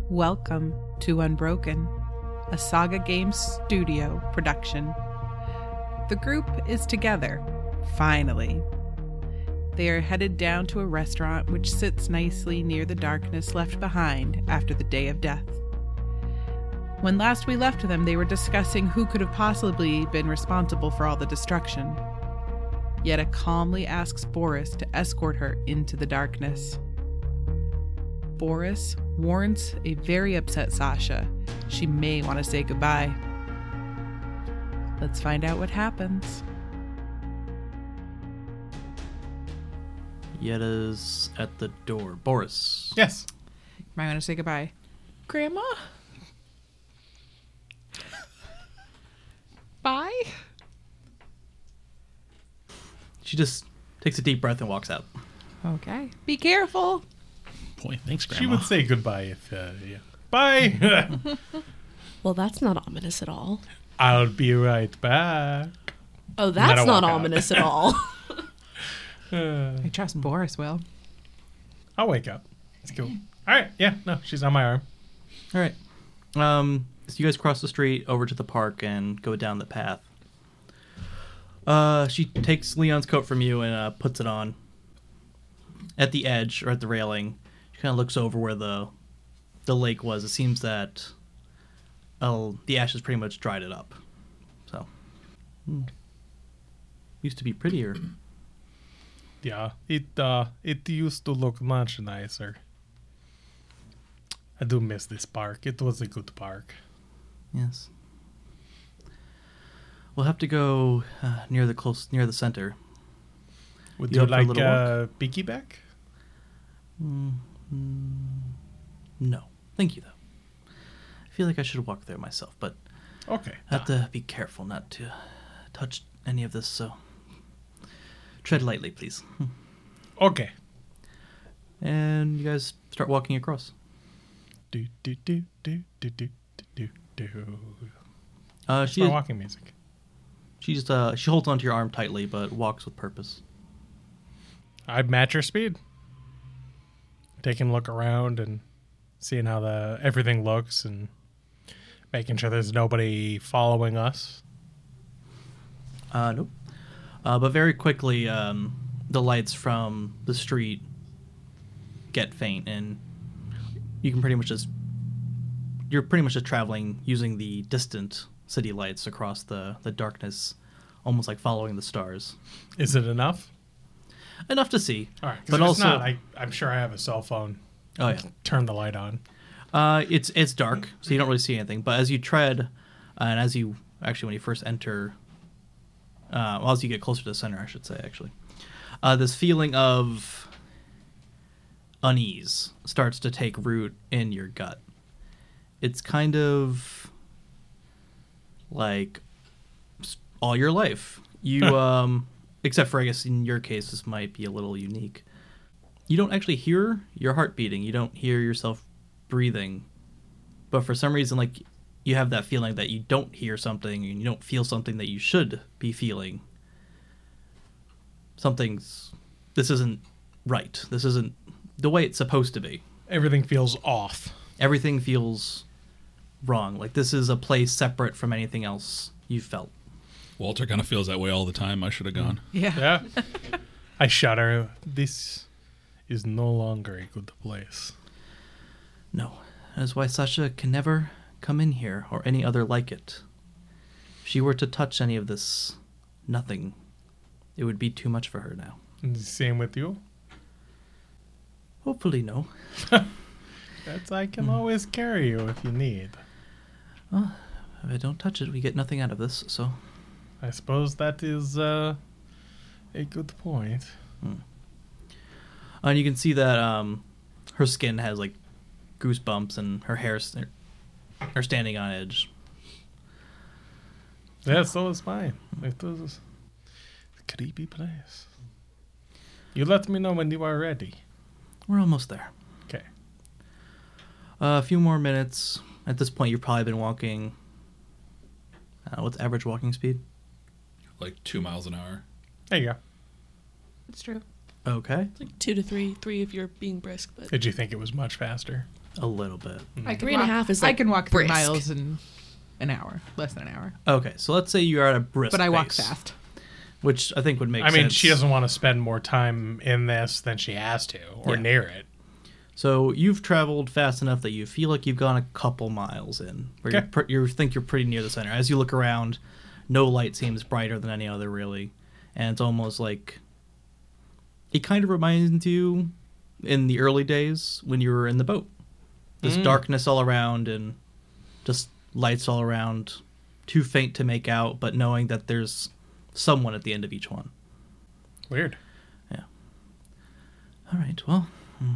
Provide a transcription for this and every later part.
Welcome to Unbroken, a Saga Games studio production. The group is together, finally. They are headed down to a restaurant which sits nicely near the darkness left behind after the Day of Death. When last we left them, they were discussing who could have possibly been responsible for all the destruction. Yetta calmly asks Boris to escort her into the darkness. Boris warns a very upset Sasha she may want to say goodbye. Let's find out what happens. Yetta's at the door. Boris. Yes. Might want to say goodbye. Grandma? Bye? She just takes a deep breath and walks out. Okay. Be careful. Boy, thanks, Grandma. She would say goodbye if, yeah. Bye. Well, that's not ominous at all. I'll be right back. Oh, that's I'll not walk out. ominous at all. I trust Boris will. I'll wake up. It's cool. All right. Yeah. No, she's on my arm. All right. So you guys cross the street over to the park and go down the path. She takes Leon's coat from you and puts it on. At the edge, or at the railing, she kind of looks over where the lake was. It seems that the ashes pretty much dried it up. So, used to be prettier. Yeah. It used to look much nicer. I do miss this park. It was a good park. Yes. We'll have to go near the center. Would You you up for a like little piggyback? No, thank you though. I feel like I should walk there myself, but Okay. I have to be careful not to touch any of this. So tread lightly, please. Okay. And you guys start walking across. Do do do do do do do do. She My walking music. she holds onto your arm tightly, but walks with purpose. I'd match her speed. Taking a look around and seeing how everything looks and making sure there's nobody following us. Nope. But very quickly, the lights from the street get faint, and you can you're pretty much just traveling using the distant city lights across the darkness, almost like following the stars. Is it enough? Enough to see. All right. But But also- not, I'm sure I have a cell phone. Oh yeah. Turn the light on. It's dark, so you don't really see anything. But as you tread, and as you when you first enter, as you get closer to the center, I should say, actually, this feeling of unease starts to take root in your gut. It's kind of like all your life. You, except for, I guess, in your case, this might be a little unique. You don't actually hear your heart beating. You don't hear yourself breathing. But for some reason, like, you have that feeling that you don't hear something and you don't feel something that you should be feeling. This isn't right. This isn't the way it's supposed to be. Everything feels off. Everything feels wrong. Like, this is a place separate from anything else you've felt. Walter kind of feels that way all the time. I should have gone. Yeah. Yeah. I shudder. This is no longer a good place. No. That is why Sasha can never come in here or any other like it. If she were to touch any of this nothing, it would be too much for her now. And the same with you. Hopefully no. I can always carry you if you need. Well, if I don't touch it, we get nothing out of this, so... I suppose that is a good point. And you can see that her skin has, like, goosebumps and her hair are standing on edge. Yeah, so is mine. It was a creepy place. You let me know when you are ready. We're almost there. Okay. A few more minutes. At this point, you've probably been walking... what's average walking speed? Like 2 miles an hour. There you go. It's true. Okay. Like 2 to 3 if you're being brisk, but Did you think it was much faster? A little bit. I can 3.5 is, I like, can walk 3 brisk. miles in an hour, less than an hour. Okay, so let's say you are at a brisk But I walk pace, fast. which I think would make I sense. mean, she doesn't want to spend more time in this than she has to, or Yeah. near it. So you've traveled fast enough that you feel like you've gone a couple miles in, where Okay. you think you're pretty near the center. As you look around, no light seems brighter than any other, really, and it's almost like it kind of reminds you in the early days when you were in the boat. This darkness all around and just lights all around, too faint to make out, but knowing that there's someone at the end of each one. Weird. All right, well,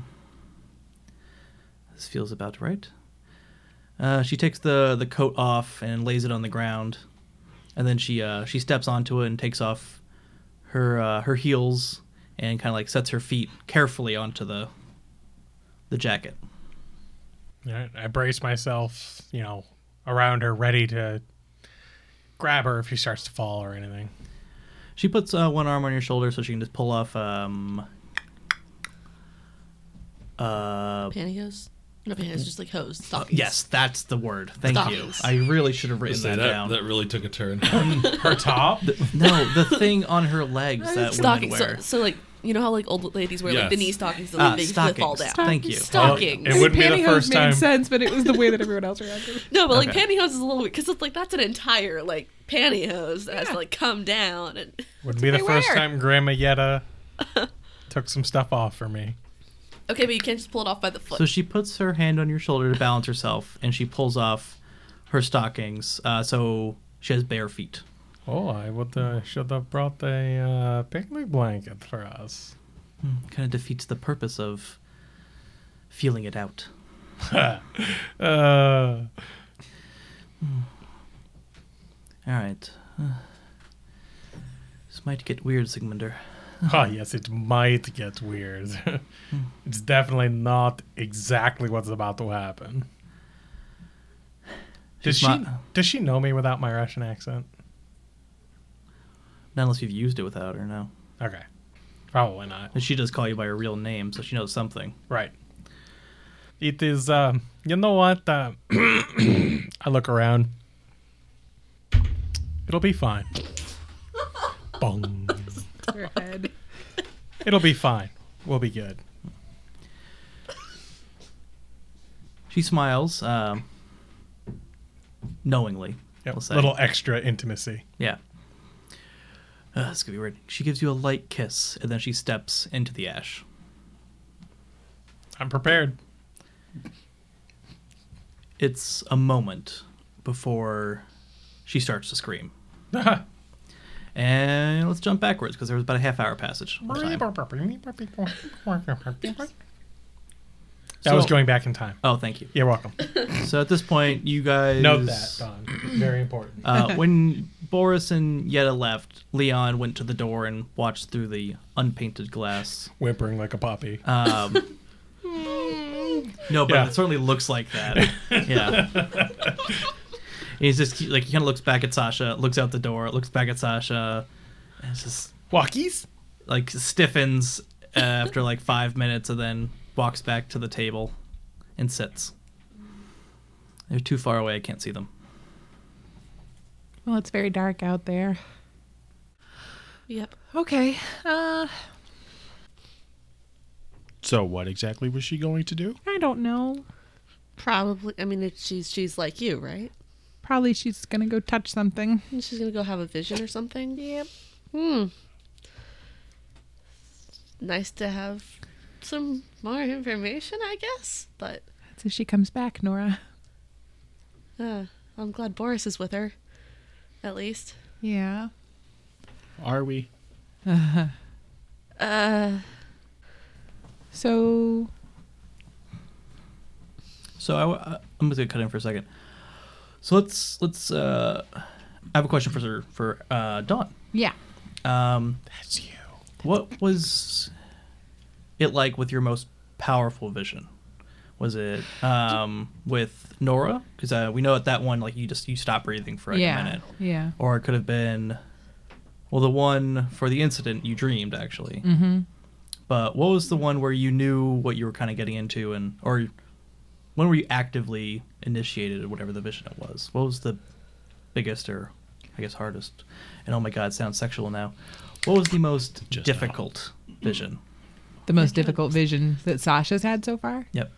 this feels about right. She takes the coat off and lays it on the ground, and then she steps onto it and takes off her heels and kind of like sets her feet carefully onto the jacket. All right, I brace myself, around her, ready to grab her if she starts to fall or anything. She puts one arm on your shoulder so she can just pull off Pantyhose? No pantyhose, just like hose. Stockings. yes, that's the word. Thank Stockings. you. I really should have written Say that down. that really took a turn. Her top? No, the thing on her legs that women Stockings. wear. So like, you know how like old ladies wear like the Yes. knee stockings and they fall stockings. down. Thank you. Stockings. It wouldn't be the Pantyhose first made time. sense, but it was the way that everyone else reacted. No, but like Okay. pantyhose is a little weird because it's like that's an entire like pantyhose that has to like come down and Wouldn't be the they first wear. time Grandma Yetta took some stuff off for me. okay, but you can't just pull it off by the foot. So she puts her hand on your shoulder to balance herself, and she pulls off her stockings. So she has bare feet. Oh, I should have brought the picnic blanket for us. Kind of defeats the purpose of feeling it out. Uh, All right. This might get weird, Sigmunder. oh, yes, it might get weird. It's definitely not exactly what's about to happen. Does she know me without my Russian accent? Not unless you've used it without her, no. Okay. Probably not. But she does call you by your real name, so she knows something. Right. It is, you know what? I look around. It'll be fine. Bong. Your head. It'll be fine. We'll be good. She smiles, knowingly, Yep. we'll say. Little extra intimacy. Yeah. It's gonna be weird. She gives you a light kiss, and then she steps into the ash. I'm prepared. It's a moment before she starts to scream. And let's jump backwards, because there was about a half-hour passage of time. That was So- going back in time. Oh, thank you. You're welcome. So at this point, you guys... Note that, Don. Very important. When Boris and Yetta left, Leon went to the door and watched through the unpainted glass. Whimpering like a puppy. No, but Yeah. it certainly looks like that. Yeah. He's just like, he kind of looks back at Sasha, looks out the door, looks back at Sasha, and it's just Walkies? like stiffens after like 5 minutes, and then walks back to the table and sits. They're too far away. I can't see them. Well, it's very dark out there. Yep. Okay. So what exactly was she going to do? I don't know. Probably. I mean, she's like you, right? Probably she's gonna go touch something. And she's gonna go have a vision or something. Yep. Nice to have some more information, I guess. But That's if she comes back, Nora. I'm glad Boris is with her, at least. Yeah. Are we? So So I'm just gonna cut in for a second. So let's. I have a question for Dawn. yeah. That's you. What was it like with your most powerful vision? Was it with Nora? Because we know at that one, like you stopped breathing for like a minute, Yeah. or it could have been, well, the one for the incident you dreamed actually. Mm-hmm. But what was the one where you knew what you were kind of getting into, or when were you actively initiated, or whatever the vision it was? What was the biggest, or I guess hardest? And oh my God, it sounds sexual now. What was the most Just difficult vision? The most difficult vision that Sasha's had so far? Yep.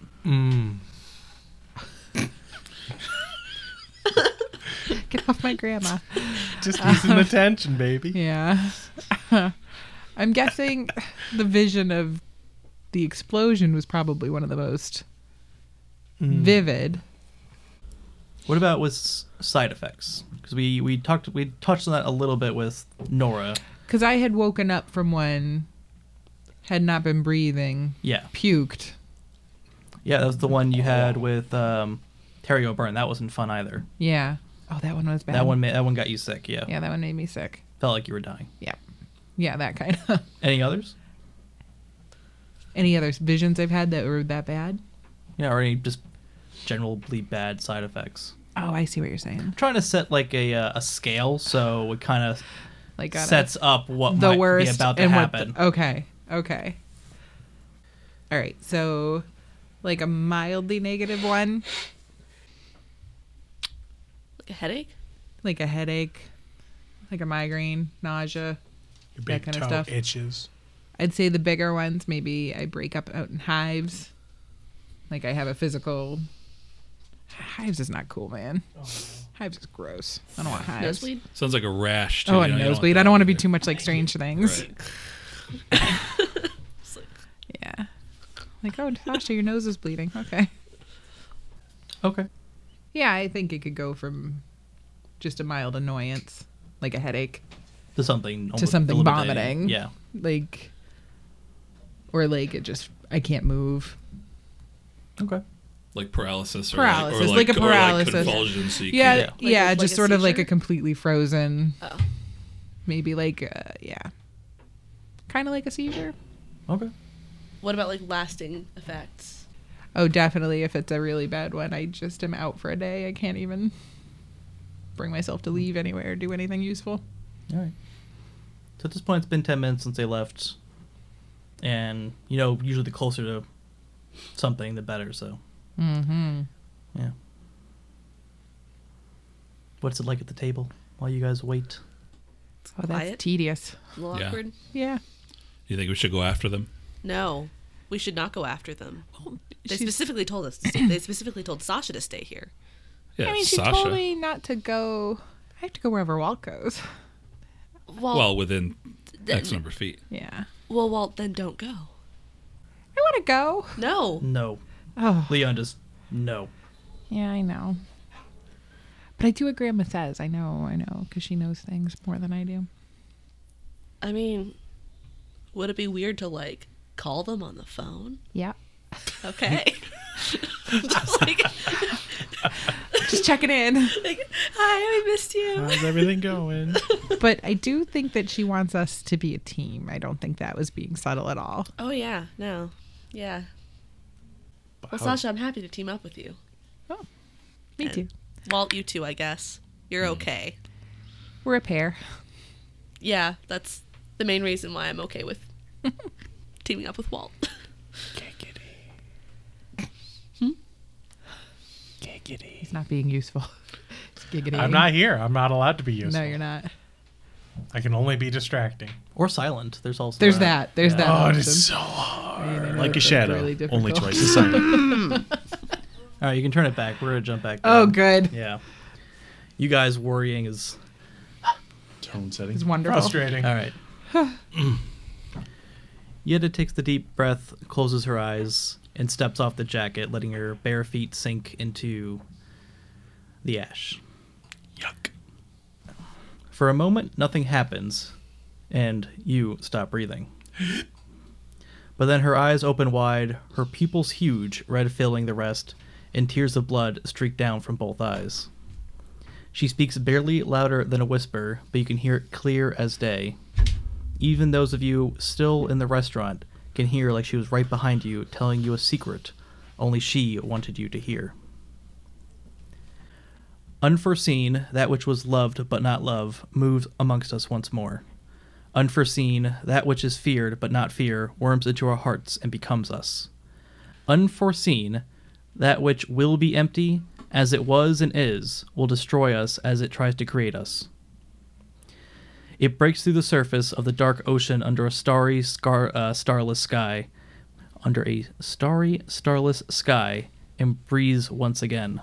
Get off my grandma. Just need some attention, baby. Yeah. I'm guessing the vision of the explosion was probably one of the most vivid. What about with side effects? Because we touched on that a little bit with Nora. Because I had woken up from one, had not been breathing, Yeah. puked. Yeah, that was the one you had with Terry O'Byrne. That wasn't fun either. Yeah. Oh, that one was bad. That one got you sick. Yeah. Yeah, that one made me sick. Felt like you were dying. Yeah. Yeah, that kind of. Any others? Any other visions I've had that were that bad? Yeah, or any just generally bad side effects. Oh, I see what you're saying. I'm trying to set like a scale so it kind of Like sets up what the might worst be about to and happen. Okay. All right. So, like a mildly negative one, Like a headache? like a headache, like a migraine, nausea. Your big kind of toe stuff. itches. I'd say the bigger ones, maybe I break up out in hives. Like I have a physical. Hives is not cool, man. Hives is gross. I don't want hives. Nosebleed? Sounds like a rash. Too. Oh, You a know, you nosebleed. that I don't want to be either. too much like Strange Things. Right. Yeah. Like, oh, Tasha, your nose is bleeding. Okay. Okay. Yeah, I think it could go from just a mild annoyance, like a headache, To something. to something debilitating. vomiting. Yeah. Like, or like it just, I can't move. Okay. Like paralysis. Paralysis, or like a or paralysis. convulsions. So you Yeah, can't- yeah, Like a just sort of like a seizure? completely frozen, Oh. maybe like, yeah. Kind of like a seizure. Okay. What about like lasting effects? Oh, definitely. If it's a really bad one, I just am out for a day. I can't even bring myself to leave anywhere or do anything useful. All right. So at this point, it's been 10 minutes since they left. And, usually the closer to something, the better, so. Mm-hmm. Yeah. What's it like at the table while you guys wait? Oh, that's Quiet? tedious. A little Yeah. awkward? Yeah. You think we should go after them? No. We should not go after them. They she's- specifically told us to stay. They specifically told Sasha to stay here. Yeah, I mean, she Sasha. told me not to go. I have to go wherever Walt goes. Well, within X number of feet. Yeah. Well, Walt, then don't go. I want to go. No. No. Oh, Leon just, no. yeah, I know. But I do what Grandma says. I know, because she knows things more than I do. I mean, would it be weird to like call them on the phone? Yeah. Okay. Just like, Just checking in. like, hi, I missed you. How's everything going? But I do think that she wants us to be a team. I don't think that was being subtle at all. Oh yeah, no, yeah. Well, How- Sasha, I'm happy to team up with you. Me And too. Walt, you too, I guess. You're okay. We're a pair. Yeah, that's the main reason why I'm okay with teaming up with Walt. He's not being useful. It's giggity. I'm not here. I'm not allowed to be useful. No, you're not. I can only be distracting. Or silent. There's also There's that. There's that. Oh, it option. is so hard. I know, Like a that's shadow. really difficult. Only twice as silent. All right, you can turn it back. We're going to jump back. Oh, down. good. Yeah. You guys worrying is... Tone setting. It's wonderful. Frustrating. All right. Yetta takes the deep breath, closes her eyes, and steps off the jacket, letting her bare feet sink into the ash. Yuck. For a moment, nothing happens, and you stop breathing. But then her eyes open wide, her pupils huge, red filling the rest, and tears of blood streak down from both eyes. She speaks barely louder than a whisper, but you can hear it clear as day. Even those of you still in the restaurant can hear like she was right behind you, telling you a secret only she wanted you to hear. Unforeseen, that which was loved but not love, moves amongst us once more. Unforeseen, that which is feared but not fear, worms into our hearts and becomes us. Unforeseen, That which will be empty, as it was and is, will destroy us as it tries to create us. It breaks through the surface of the dark ocean under a starless sky, and breathes once again.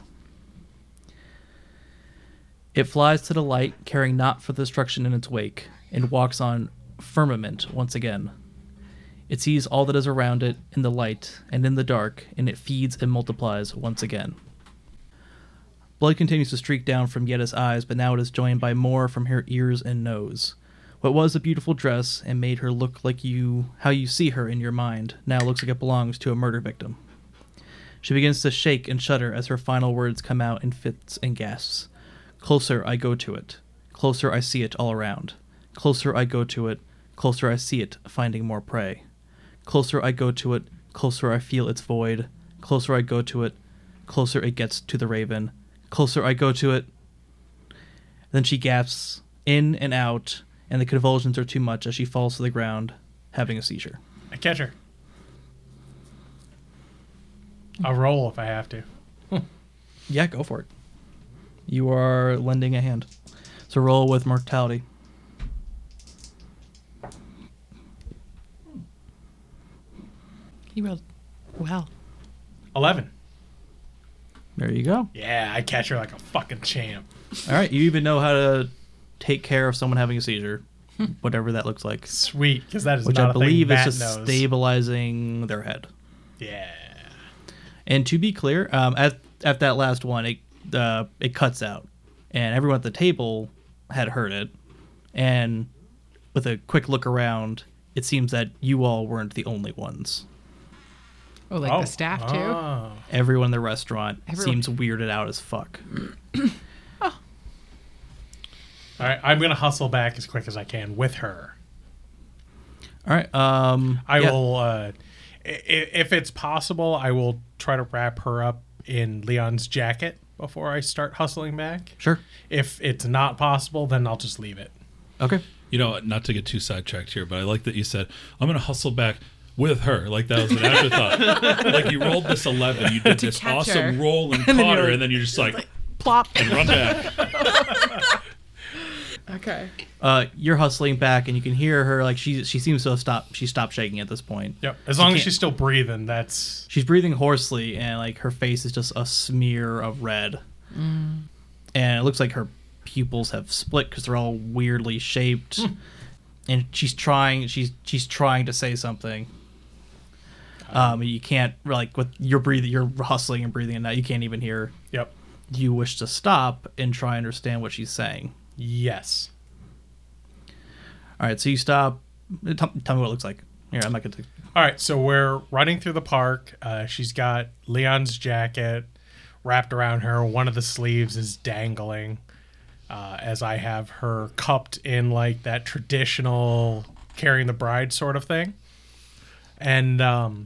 It flies to the light, carrying naught for destruction in its wake, and walks on firmament once again. It sees all that is around it in the light and in the dark, and it feeds and multiplies once again. Blood continues to streak down from Yetta's eyes, but now it is joined by more from her ears and nose. What was a beautiful dress and made her look like how you see her in your mind, now looks like it belongs to a murder victim. She begins to shake and shudder as her final words come out in fits and gasps. Closer I go to it. Closer I see it all around. Closer I go to it. Closer I see it, finding more prey. Closer I go to it. Closer I feel its void. Closer I go to it. Closer it gets to the raven. Closer I go to it. Then she gasps in and out, and the convulsions are too much as she falls to the ground, having a seizure. I catch her. I'll roll if I have to. Yeah, go for it. You are lending a hand. So roll with mortality. He rolled well. 11. There you go. Yeah, I catch her like a fucking champ. All right, you even know how to take care of someone having a seizure, whatever that looks like. Sweet, because that is Which not I believe a is thing just Matt knows. stabilizing their head. Yeah. And to be clear, at that last one, it cuts out, and everyone at the table had heard it. And with a quick look around, it seems that you all weren't the only ones. Oh, like the staff too? Oh. Everyone in the restaurant Everyone. seems weirded out as fuck. All right, I'm going to hustle back as quick as I can with her. All right. I yeah. will, if it's possible, I will try to wrap her up in Leon's jacket before I start hustling back. Sure. If it's not possible, then I'll just leave it. Okay. You know, not to get too sidetracked here, but I like that you said, I'm going to hustle back with her. Like that was an afterthought. Like you rolled this 11, you did this catch awesome her. roll and then caught you're her, like- and then you're just like Plop. and run back. Okay. You're hustling back, and you can hear her. Like she seems to have stopped. She stopped shaking at this point. Yep. As long as can't- she's still breathing, that's... She's breathing hoarsely, and like her face is just a smear of red. And it looks like her pupils have split because they're all weirdly shaped. And she's trying to say something. You can't, like, with you're hustling and breathing, and now you can't even hear. Yep. Do you wish to stop and try and understand what she's saying? Yes. All right, so you stop. Tell me what it looks like. Here, I'm not going to. All right, so we're running through the park. She's got Leon's jacket wrapped around her. One of the sleeves is dangling as I have her cupped in like that traditional carrying the bride sort of thing. And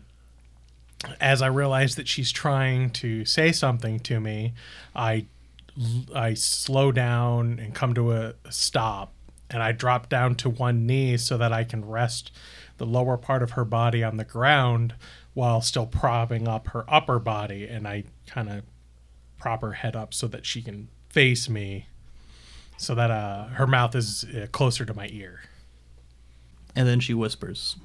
as I realize that she's trying to say something to me, I slow down and come to a stop, and I drop down to one knee so that I can rest the lower part of her body on the ground while still propping up her upper body, and I kind of prop her head up so that she can face me so that her mouth is closer to my ear. And then she whispers.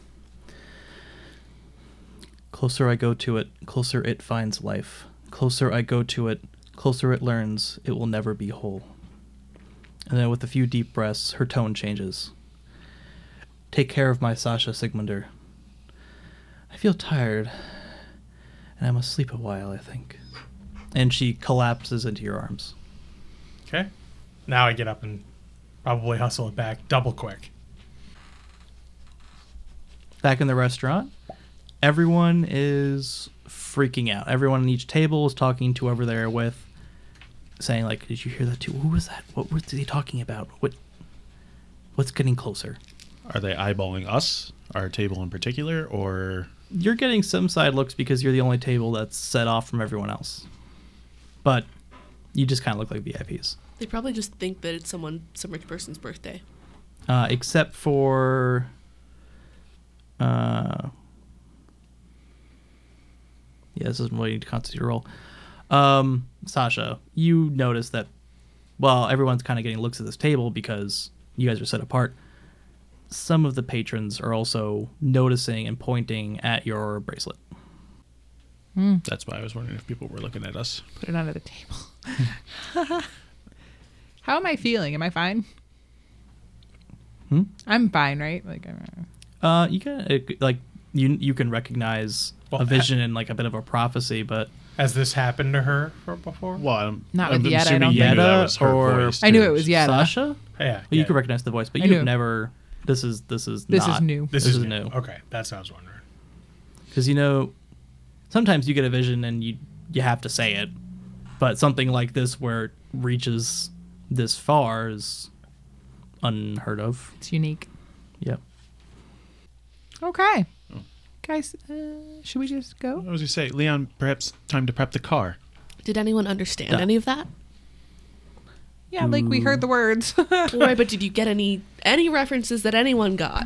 Closer I go to it, closer it finds life. Closer I go to it, closer it learns it will never be whole. And then with a few deep breaths, her tone changes. Take care of my Sasha Sigmunder. I feel tired, and I must sleep a while, I think. And she collapses into your arms. Okay. Now I get up and probably hustle it back double quick. Back in the restaurant, everyone is freaking out. Everyone at each table is talking to whoever they're with, saying, like, did you hear that too? Who was that? What was he talking about? What's getting closer? Are they eyeballing us, our table in particular, or... You're getting some side looks because you're the only table that's set off from everyone else. But you just kind of look like VIPs. They probably just think that it's some rich person's birthday. Except for... Yeah, this isn't really a constitute roll. Sasha, you notice that while everyone's kind of getting looks at this table because you guys are set apart, some of the patrons are also noticing and pointing at your bracelet. That's why I was wondering if people were looking at us. Put it under the table. How am I feeling? Am I fine? I'm fine, right? Like, You can you can recognize Well, a vision and like a bit of a prophecy, but Has this happened to her before? Well, Not I'm with Yetta, I assuming don't you knew think. that was her Or- voice, I knew too. it was Yetta. Sasha, Yeah. well, you can recognize the voice, but I you've knew. never. This is This is not- new. This This is is new. Okay, that's what I was wondering. Because sometimes you get a vision and you have to say it, but something like this where it reaches this far is unheard of. It's unique. Yep. Okay. Guys, should we just I go? was going to say, Leon, perhaps time to prep the car. Did anyone understand Duh. any of that? Yeah, like we heard the words. Right, but did you get any references that anyone got?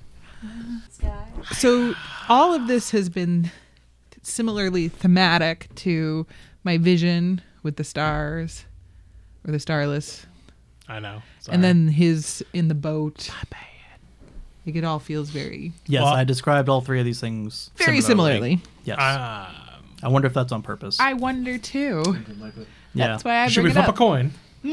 So all of this has been similarly thematic to my vision with the stars or the starless, I know. and then his in the boat. Like it all feels very, Yes, Well- I described all three of these things very similarly. Yes. I wonder if that's on purpose. I wonder too. Yeah. That's why I should bring we it flip up. a coin?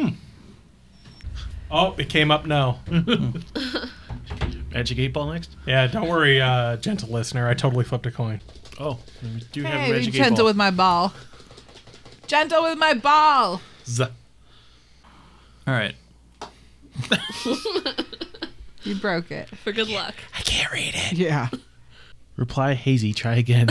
Oh, it came up no. Magic 8 Ball next? Yeah, don't worry, gentle listener. I totally flipped a coin. Oh, we do have Hey, a Magic 8 gentle Ball. with my ball. Gentle with my ball. Z- All right. You broke it. For good luck. I can't read it. Yeah. Reply hazy, try again.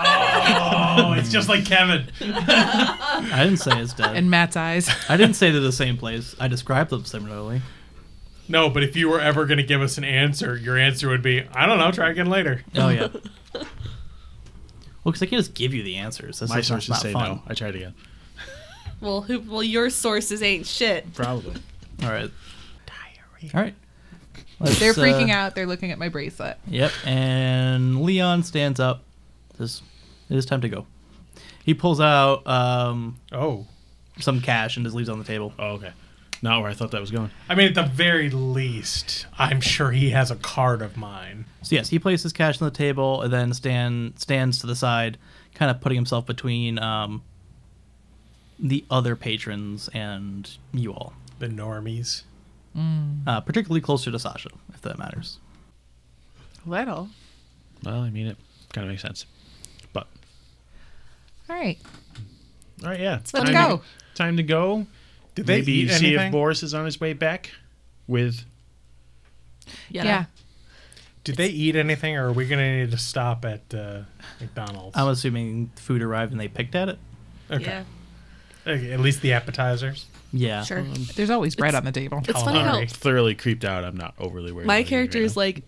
Oh, it's just like Kevin. I didn't say it's dead. In Matt's eyes. I didn't say they're the same place. I described them similarly. No, but if you were ever going to give us an answer, your answer would be, I don't know, try again later. Oh, yeah. Well, because I can just give you the ansers. That's My just sources not say fun. no. I tried again. Well, your sources ain't shit. Probably. All right. All right. Let's, They're freaking out. They're looking at my bracelet. Yep. And Leon stands up. Says, "It is time to go." He pulls out Oh. some cash and just leaves it on the table. Oh, okay. Not where I thought that was going. I mean, at the very least, I'm sure he has a card of mine. So yes, he places cash on the table and then stands to the side, kind of putting himself between the other patrons and you all. The normies. Particularly closer to Sasha, if that matters. Little. Well, I mean, it kind of makes sense. But, All right. all right, yeah. Let's Time go. Time to go. Did they Maybe eat see anything? if Boris is on his way back with... Yeah. Did they eat anything, or are we going to need to stop at McDonald's? I'm assuming food arrived and they picked at it. Okay. Yeah, Okay, at least the appetizers. Yeah. sure. There's always bread on the table. It's funny how Calamari. Thoroughly creeped out. I'm not overly worried. my about character anything is right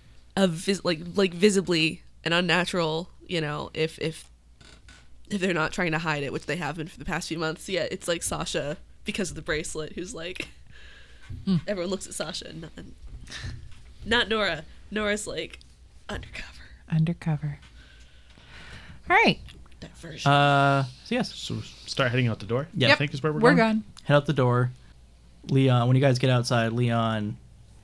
like visibly an unnatural. You know, if they're not trying to hide it, which they have been for the past few months. Yeah, it's like Sasha because of the bracelet, who's like everyone looks at Sasha, and not Nora. Nora's like undercover. Undercover. All right. Diversion. So yes, So start heading out the door. Yeah. I think is where we're We're going. gone. head out the door. Leon, when you guys get outside, Leon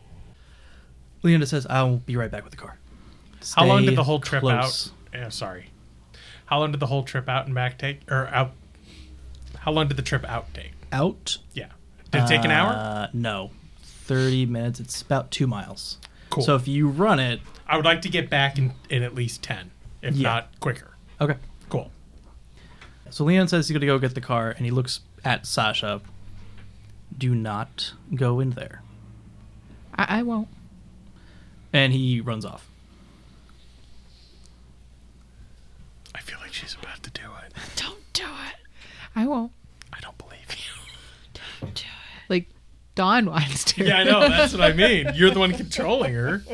just says, "I'll be right back with the car." How long Stay did the whole trip close. out? Yeah, sorry. How long did the whole trip out and back take? Or out? How long did the trip out take? Out? Yeah. Did it take an hour? No, 30 minutes. It's about 2 miles. Cool. So if you run it, I would like to get back in at least 10, if Yeah. not quicker. okay. Cool. So Leon says he's going to go get the car, and he looks at Sasha. Do not go in there. I won't. And he runs off. I feel like she's about to do it. Don't do it. I won't. I don't believe you. Don't do it. Like Dawn wants to. Yeah, I know. That's what I mean. You're the one controlling her.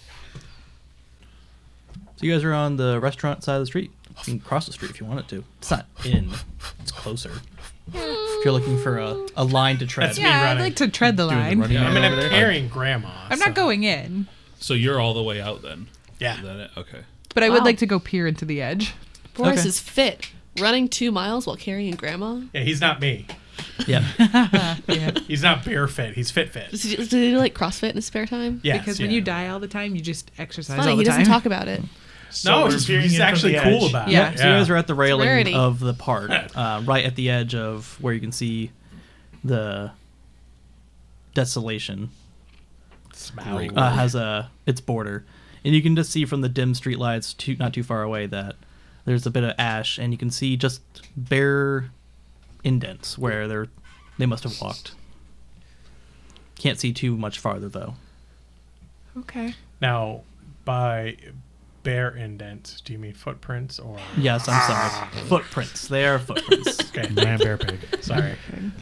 So you guys are on the restaurant side of the street. You can cross the street if you wanted to. It's not in. It's closer. If you're looking for a line to tread. That's me Yeah, I'd running. like to tread the line. running I mean, man I'm over there. carrying Grandma. I'm not going in, So you're all the way out then? Yeah. Is that it? Okay. but I would Wow. like to go peer into the edge. Boris Okay. is fit, running 2 miles while carrying grandma. Yeah, he's not me. Yeah. He's not bear fit. He's fit. Does he do like CrossFit in his spare time? Yes, Because when yeah. you die all the time, you just exercise Funny, all he the doesn't time. talk about it. No, we're he's viewing it from actually the cool edge. about Yeah. it. So you guys are at the railing rarity. of the park, right at the edge of where you can see the desolation. Smaug. Has its border, and you can just see from the dim streetlights, not too far away, that there's a bit of ash, and you can see just bare indents where they must have walked. Can't see too much farther though. Okay. Now, by bare indents, do you mean footprints or? Yes, I'm sorry. Footprints. They are footprints. Okay, Man, bear, pig. sorry.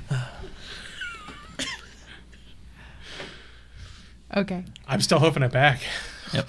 Okay. I'm still hoofing it back. Yep.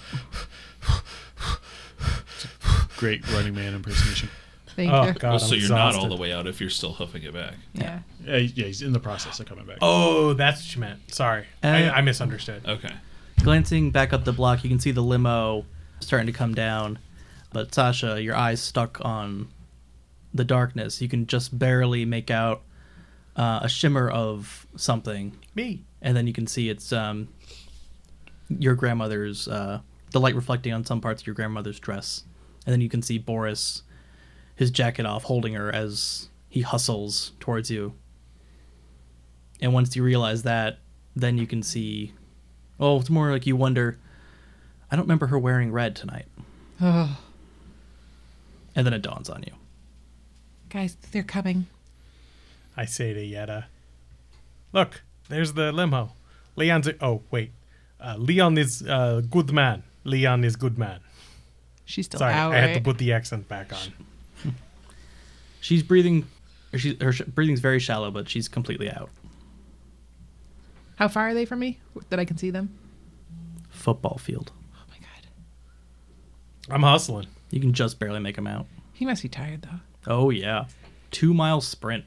Great running man impersonation. Thank Oh you. God, Well, so I'm you're not all exhausted. the way out if you're still hoofing it back. Yeah. Yeah, he's in the process of coming back. Oh, that's what you meant. Sorry, I misunderstood. Okay. Glancing back up the block, you can see the limo starting to come down. But Sasha, your eyes stuck on the darkness. You can just barely make out a shimmer of something, Me. and then you can see it's your grandmother's, the light reflecting on some parts of your grandmother's dress. And then you can see Boris, his jacket off, holding her as he hustles towards you. And once you realize that, then you can see... Oh, it's more like you wonder, I don't remember her wearing red tonight. Oh, And then it dawns on you. guys, they're coming. I say to Yetta, "Look, there's the limo. Leon's. Leon is good man. Leon is good man. She's still Sorry, out, I had right? to put the accent back on. She's breathing... Her breathing's very shallow, but she's completely out. How far are they from me? That I can see them? Football field. Oh my god. I'm hustling. You can just barely make them out. He must be tired though. Oh, yeah. 2-mile sprint.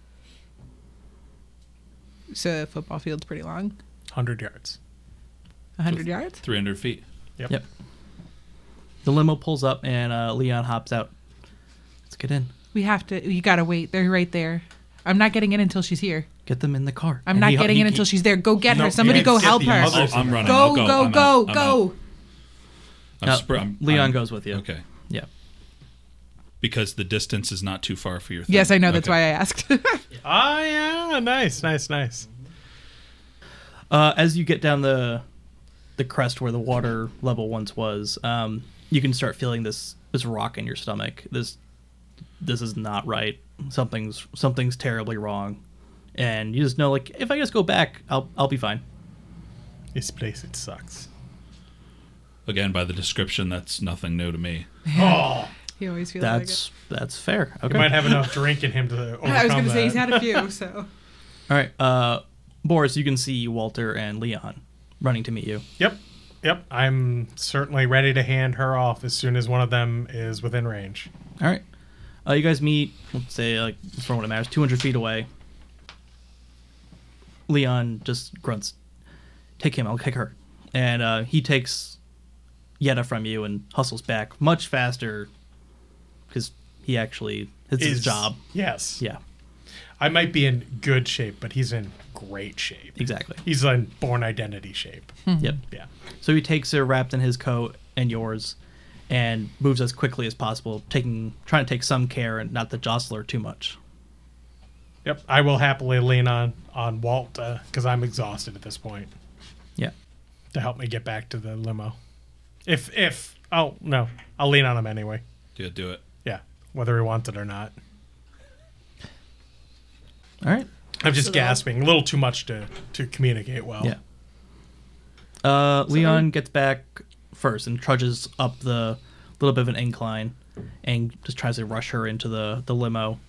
So football field's pretty long. 100 yards. 100 yards? 300 feet. Yep. The limo pulls up and Leon hops out. Let's get in. We have to. You gotta wait. They're right there. I'm not getting in until she's here. Get them in the car. I'm And not he- getting he- in until she's there. Go get No, her. Somebody yeah, go get help the her. others. I'm running. Go, I'll go, I'm go, out. I'm go. out. Leon I'm- goes with you. Okay. Yeah. Because the distance is not too far for your thing. Yes, I know. That's Okay. why I asked. Ah, yeah. Nice. As you get down the crest where the water level once was, you can start feeling this rock in your stomach. This is not right. Something's terribly wrong, and you just know, like, if I just go back, I'll be fine. This place, it sucks. Again, by the description, that's nothing new to me. Oh, he always feels like That's fair. you Okay. might have enough drink in him to overcome it. I was gonna that. say he's had a few. So All right. Boris, you can see Walter and Leon running to meet you. Yep. I'm certainly ready to hand her off as soon as one of them is within range. All right. You guys meet, let's say, like, for what it matters, 200 feet away. Leon just grunts, "Take him, I'll kick her." And he takes Yetta from you and hustles back much faster because he actually, it's his job. Yes. Yeah, I might be in good shape, but he's in great shape. exactly. He's in Born Identity shape. Yep. Yeah. So he takes her wrapped in his coat and yours and moves as quickly as possible, trying to take some care and not to jostle her too much. Yep. I will happily lean on Walt because I'm exhausted at this point Yeah. to help me get back to the limo. Oh no, I'll lean on him anyway. Yeah, do it. Yeah, whether he wants it or not. All right. I'm just So they'll- gasping, a little too much to communicate well. Yeah. Leon gets back first and trudges up the little bit of an incline and just tries to rush her into the limo.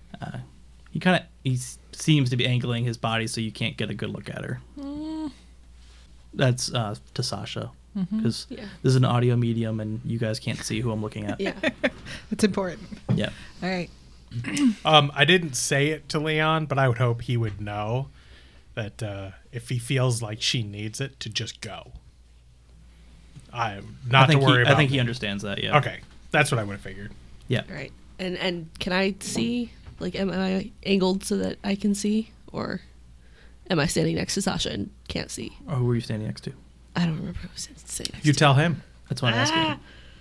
He seems to be angling his body so you can't get a good look at her. That's to Sasha because Yeah. this is an audio medium and you guys can't see who I'm looking at. Yeah. it's important. Yeah. All right. I didn't say it to Leon, but I would hope he would know that if he feels like she needs it, to just go. Not to worry about. I think he me. understands that. Yeah. Okay, that's what I would have figured. Yeah. All right. And can I see? Like, am I angled so that I can see, or am I standing next to Sasha and can't see? Or who were you standing next to? I don't remember who was sitting next You to. tell him. That's what I'm asking.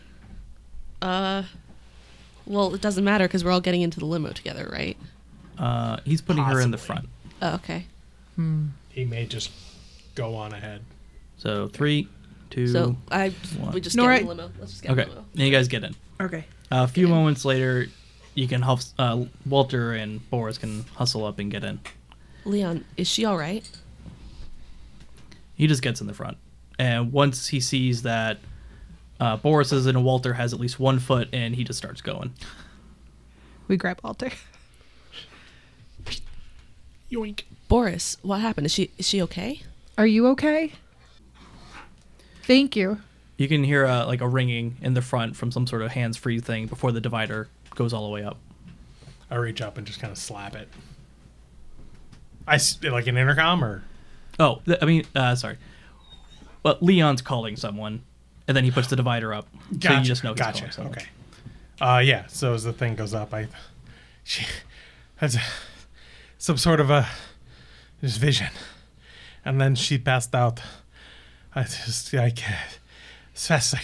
Well, it doesn't matter because we're all getting into the limo together, right? He's putting her in the Possibly. front. Oh, okay. He may just go on ahead. So 3, 2. So we just Nora- get in the limo. Let's just get in Okay. the limo. And you guys get in. Okay. A few moments later, you can Walter and Boris can hustle up and get in. Leon, is she all right? He just gets in the front, and once he sees that Boris is in and Walter has at least 1 foot in, he just starts going. We grab Walter. Yoink. Boris, what happened? Is she okay? Are you okay? Thank you. You can hear like a ringing in the front from some sort of hands-free thing before the divider goes all the way up. I reach up and just kind of slap it. Like an intercom or? Oh, sorry. Well, Leon's calling someone, and then he puts the divider up, so you just know he's calling someone. Okay. Yeah. So as the thing goes up, she has some sort of this vision, and then she passed out. I can't. It's fast.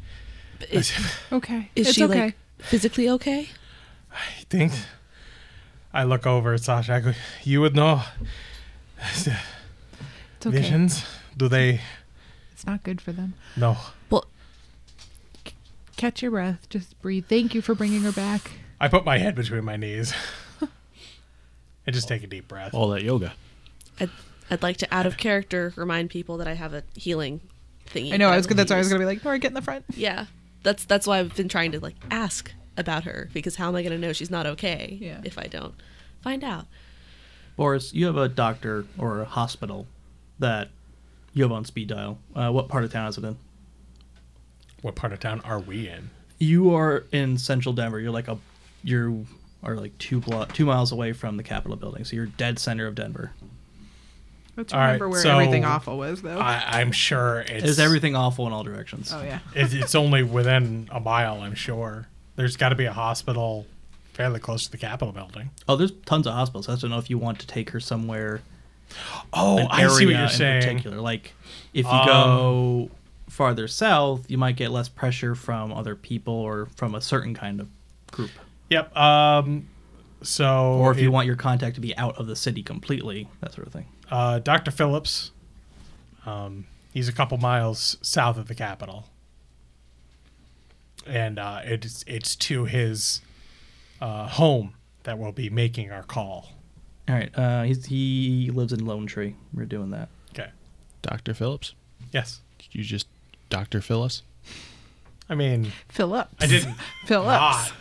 Okay. Is it's she okay. like physically okay? I think. I look over at Sasha. I go, you would know. It's okay. Visions? Do they? It's not good for them. No. Well, Catch your breath. Just breathe. Thank you for bringing her back. I put my head between my knees. I just take a deep breath. All that yoga. I'd like to, out of character, remind people that I have a healing thingy. I know. that That's why I was use. gonna be like, Nora, get in the front. Yeah, that's why I've been trying to like ask about her, because how am I going to know she's not okay if I don't find out? Boris, you have a doctor or a hospital that you have on speed dial. What part of town is it in? What part of town are we in? You are in central Denver. You are like 2 miles away from the Capitol building, so you're dead center of Denver. Let's All right, remember where so everything awful was, though. I'm sure it's Is everything awful in all directions? Oh yeah. It's only within a mile. I'm sure there's got to be a hospital fairly close to the Capitol building. Oh, there's tons of hospitals. I just don't know if you want to take her somewhere. Oh, An I see what area you're in saying. particular. Like if you go farther south, you might get less pressure from other people or from a certain kind of group. Yep. So, Or if you want your contact to be out of the city completely, that sort of thing. Dr. Phillips, he's a couple miles south of the Capitol, and it's to his home that we'll be making our call. All right. He lives in Lone Tree. We're doing that. Okay. Dr. Phillips? Yes. Did you just Dr. Phyllis? I mean, Phillips. I didn't. Phillips.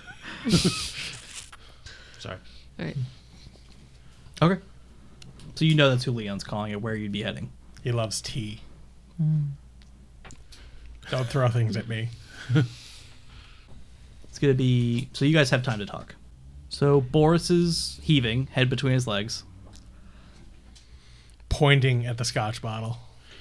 Sorry. All right. Okay. So you know that's who Leon's calling it, where you'd be heading. He loves tea. Don't throw things at me. It's going to be... So you guys have time to talk. So Boris is heaving, head between his legs. Pointing at the scotch bottle.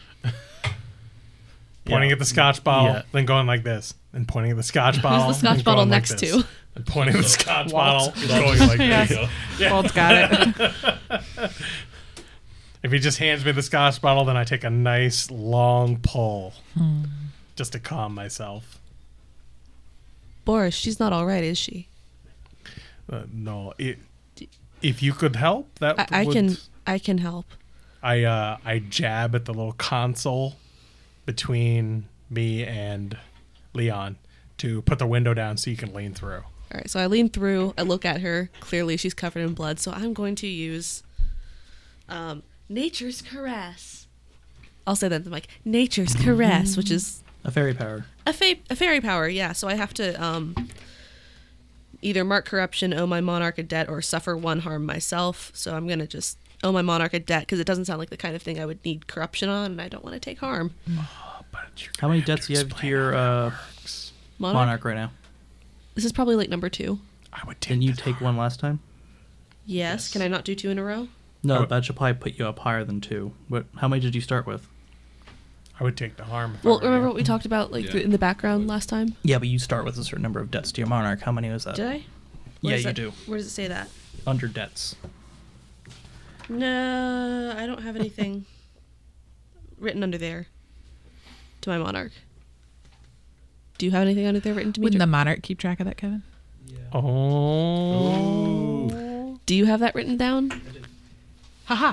Pointing Yeah. at the scotch bottle, Yeah. then going like this. And pointing at the scotch bottle. Who's the scotch and bottle going like next this. to? And pointing at the scotch Walt. bottle, and going like Yes. this. Walt's got it. If he just hands me the scotch bottle, then I take a nice long pull. Just to calm myself. Boris, she's not all right, is she? No, if you could help, that I would... can help. I jab at the little console between me and Leon to put the window down so you can lean through. All right, so I lean through. I look at her. Clearly, she's covered in blood. So I'm going to use Nature's Caress. I'll say that in the mic. Nature's Caress, which is A fairy power. a fairy power. Yeah. So I have to either mark corruption, owe my monarch a debt, or suffer one harm myself. So I'm gonna just owe my monarch a debt because it doesn't sound like the kind of thing I would need corruption on, and I don't want to take harm. How many debts do you have to your monarch right now? This is probably like number 2. I would Didn't you take one last time? Yes. Can I not do 2 in a row? No, Oh. that should probably put you up higher than 2. How many did you start with? I would take the harm. If I Well, were remember you. what we talked about like Yeah. in the background last time? Yeah, but you start with a certain number of debts to your monarch. How many was that? Did I? Where Yeah, does you that- do. Where does it say that? Under debts. No, I don't have anything written under there to my monarch. Do you have anything under there written to me? Wouldn't the monarch keep track of that, Kevin? Oh. Do you have that written down? Haha.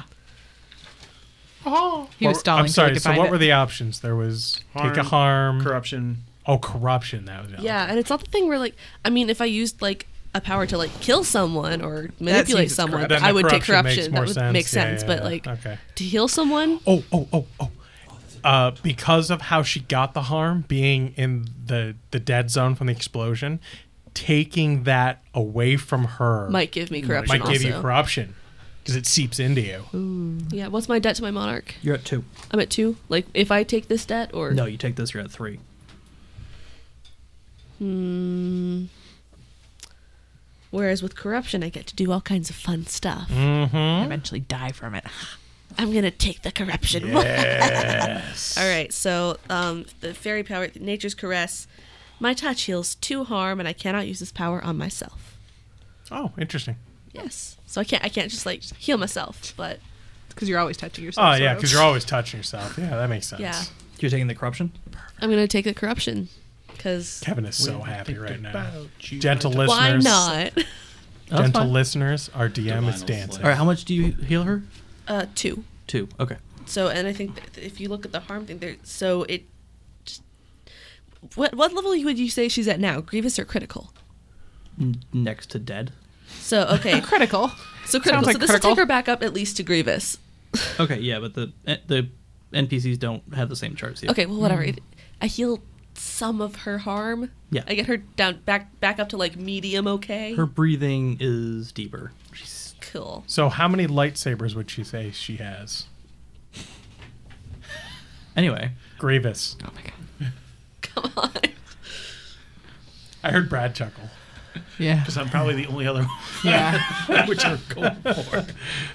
He was What- stalling I'm sorry. so he could So find what it. were the options? There was take a harm. Corruption. Oh, corruption. That was the Yeah, and it's not the thing where like I mean, if I used like a power to like kill someone or manipulate seems someone, Then I the would take corruption makes corruption. more That would sense. make Yeah, sense. yeah, But yeah. like Okay. to heal someone, Oh. Because of how she got the harm, being in the dead zone from the explosion, taking that away from her might give me corruption. might give you also. corruption because it seeps into you. Yeah, what's my debt to my monarch? You're at 2. I'm at 2. Like if I take this debt or No, you take this, you're at 3. Whereas with corruption, I get to do all kinds of fun stuff. Mm-hmm. Eventually die from it. I'm gonna take the corruption. Yes. All right, so the fairy power, Nature's Caress. My touch heals 2 harm, and I cannot use this power on myself. Oh, interesting. Yes, so I can't just like heal myself, but Because you're always touching yourself. Oh yeah, sort of. because you're always touching yourself. Yeah, that makes sense. yeah, You're taking the corruption? I'm gonna take the corruption because Kevin is so happy right now. About you. Gentle why listeners, not? That's gentle fine. listeners, our DM Divine is will dancing. All right, how much do you heal her? 2. 2. Okay. So, and I think that if you look at the harm thing there, so it. Just, what level would you say she's at now? Grievous or critical? Next to dead. So okay, Critical. so critical. Sounds like so this critical. will take her back up at least to Grievous. Okay, yeah, but the NPCs don't have the same charts yet. Okay, well whatever. I heal some of her harm. Yeah. I get her down back up to like medium. Okay. Her breathing is deeper. She's Cool. So how many lightsabers would she say she has? anyway. Grievous. Oh my god. Come on. I heard Brad chuckle. Yeah. Because I'm probably the only other Yeah. which I'm going for.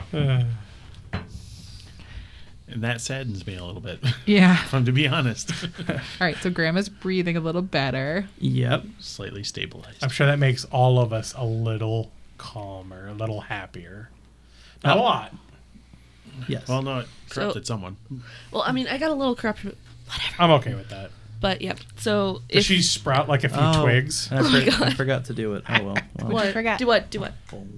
And that saddens me a little bit, Yeah. if I'm to be honest. All right. So Grandma's breathing a little better. Yep. Slightly stabilized. I'm sure that makes all of us a little calmer, a little happier. Not a lot. Yes. Well, no, it corrupted someone. Well, I mean, I got a little corruption, I'm okay with that. but yeah. So Does if she sprout like a few Oh, twigs? I, my I God. forgot to do it. Oh well. what? forgot? Do what? Do what?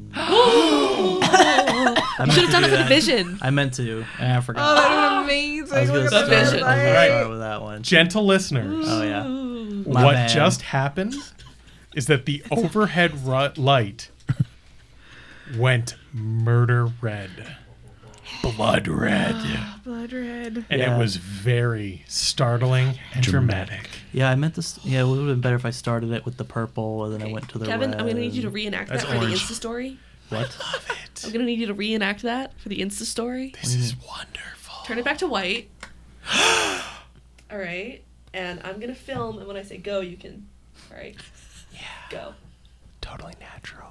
I Should have done it with that. vision. I meant to, and I forgot. Oh, that was amazing. I was gonna at start, that I was vision. gonna Alright. start with that one. Gentle listeners, Oh yeah. My what bad. just happened is that the overhead light went murder red. Blood red. Blood red. And Yeah. it was very startling and dramatic. Yeah, I meant this. Yeah, it would have been better if I started it with the purple, and then I went to the Kevin, red. I'm gonna need you to reenact That's that for orange. the Insta story. What? I'm gonna need you to reenact that for the Insta story. This is wonderful. Turn it back to white. All right, and I'm gonna film, and when I say go, you can. All right. Yeah. Go. Totally natural.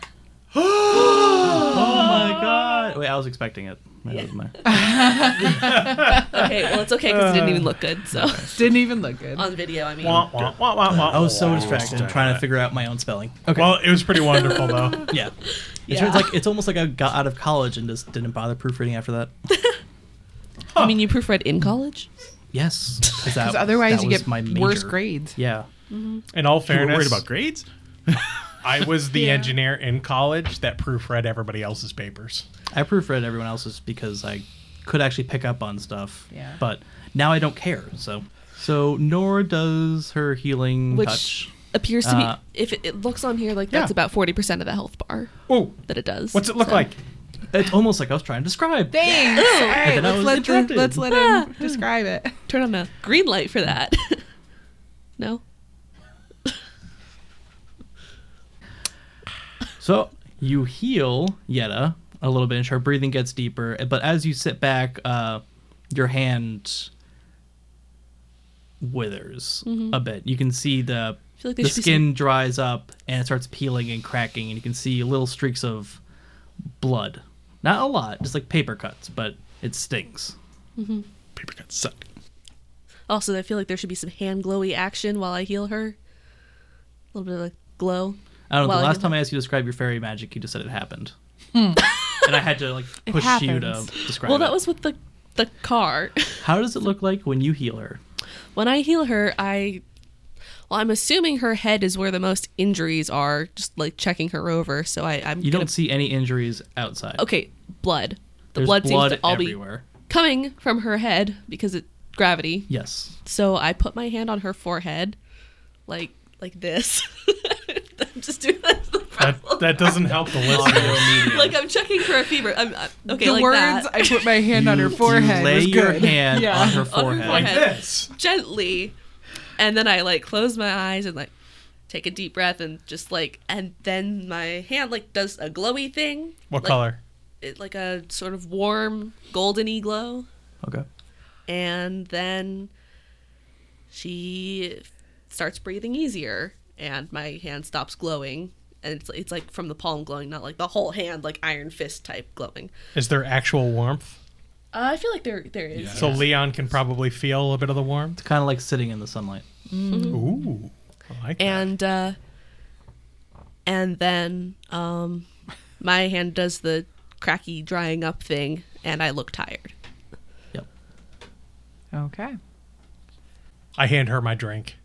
Oh my god! Wait, I was expecting it. That was my- Okay, well it's okay because it didn't even look good. So Didn't even look good. on video, I mean. Wah, wah, wah, wah, wah, I was so wah. distracted trying to figure out my own spelling. Okay. Well, it was pretty wonderful, though. yeah. Yeah. It's like it's almost like I got out of college and just didn't bother proofreading after that. I mean, you proofread in college. Yes. Because otherwise that you was get my major. worse grades. Yeah. In all You were fairness, worried about grades? I was the Yeah. engineer in college that proofread everybody else's papers. I proofread everyone else's because I could actually pick up on stuff. Yeah. But now I don't care. So Nora does her healing Which touch. appears to Uh, be, if it looks on here like that's Yeah. about 40% of the health bar Oh, that it does. what's it look So- like? It's almost like I was trying to describe. Thanks. All right, then I was interrupted. let's let him describe it. Turn on a green light for that. No? So you heal Yetta a little bit, and her breathing gets deeper. But as you sit back, your hand withers a bit. You can see the feel like there the should be skin dries up, and it starts peeling and cracking, and you can see little streaks of blood. Not a lot, just like paper cuts, but it stings. Paper cuts suck. Also, I feel like there should be some hand glowy action while I heal her. A little bit of a glow. I don't know. while The I last heal time her. I asked you to describe your fairy magic, you just said it happened. And I had to like It push you to happens. describe Well, it. that was with the car. How does it look like when you heal her? When I heal her, I'm assuming her head is where the most injuries are, just like checking her over. So I'm You gonna, don't see any injuries outside. Okay, blood. The There's blood seems to all everywhere. be coming from her head because it's gravity. Yes. So I put my hand on her forehead, like this. I'm just doing that. To the problem. That doesn't help the listener. Like I'm checking for a fever. I'm okay. The like words that. I put my hand on her forehead. You lay was your good. hand Yeah. on her On her forehead. forehead. Like this. Gently, and then I like close my eyes and like take a deep breath and just like, and then my hand like does a glowy thing. What like, color? Like a sort of warm goldeny glow, Okay. and then she starts breathing easier, and my hand stops glowing, and it's like from the palm glowing, not like the whole hand, like Iron Fist type glowing. Is there actual warmth? I feel like there is. Yeah. So Leon can probably feel a bit of the warmth. It's kind of like sitting in the sunlight. Ooh, I like that. And then my hand does the cracky drying up thing, and I look tired. Yep. Okay. I hand her my drink.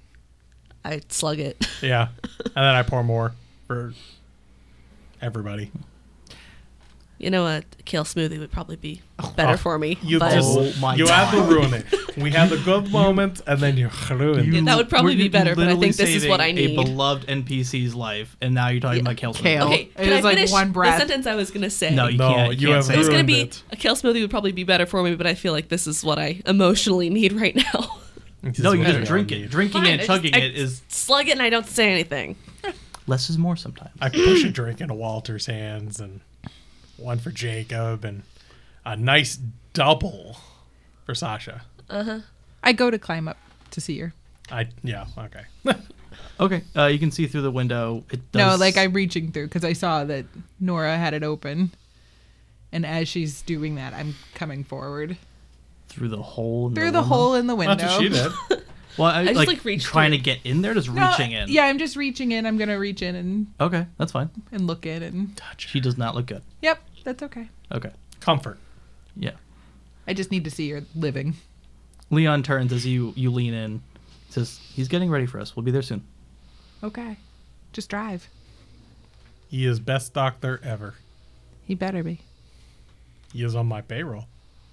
I slug it. Yeah, and then I pour more for everybody. You know, a kale smoothie would probably be better for me. You but just Oh my you God. have to ruin it. We have the good moments, and then you ruin. Yeah, that would probably be You're better, but I literally think this is what I saving need. A beloved NPC's life, and now you're talking about kale. Kale. Okay, It can is I like finish one breath. the sentence I was gonna say? No, you No, can't. you can't have say it was that. gonna ruined be it. a kale smoothie would probably be better for me, but I feel like this is what I emotionally need right now. No, you This is just what drink we it. all need. Drinking Fine, it I and just- chugging I it is Slug it and I don't say anything. less is more sometimes. I push a drink into Walter's hands, and one for Jacob, and a nice double for Sasha. I go to climb up to see her. Okay. Okay, you can see through the window. It No, does. like I'm reaching through because I saw that Nora had it open. And as she's doing that, I'm coming forward. through the hole. In Through the window? hole in the window. That's what she did. Well, I just, like, like, reached trying through. to get in there, just No, reaching in. Yeah, I'm just reaching in. I'm going to reach in Okay, that's fine. and look in. And She does not look good. yep, that's okay. Okay. Comfort. Yeah. I just need to see her living. Leon turns as you lean in. Says he's getting ready for us. We'll be there soon. Okay. Just drive. He is best doctor ever. He better be. He is on my payroll.